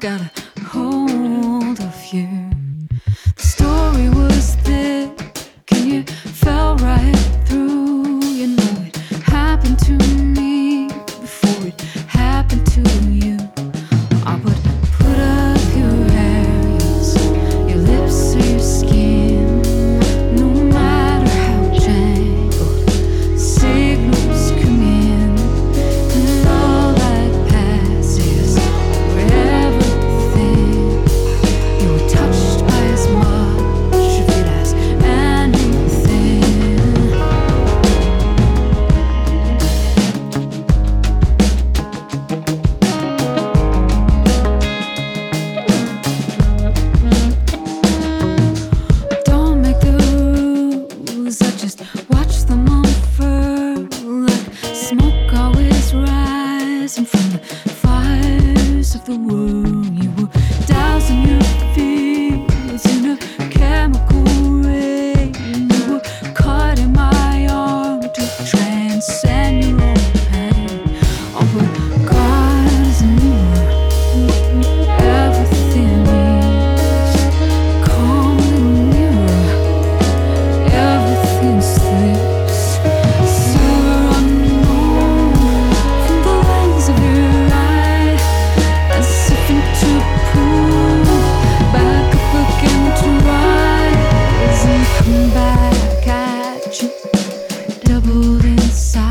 got a hold of you. The story was thick and you fell right through. You know it happened to me before it happened to you. I would put up your areas, your lips or your skin, no matter how jangled signals come in, and all that passes over everything. You were touched by as much if you'd ask anything. Don't make the rules, I just watch them unfurl like smoke always rising from the fires of the world. You were dousing your fields in a chemical rain. You were cutting my arm to transcend your own pain. Oh, but God is a mirror, everything is. Calm little mirror, everything slips. Silver unknown from the lens of your eye, as if into pool, back up again to rise and come back at you, doubled inside.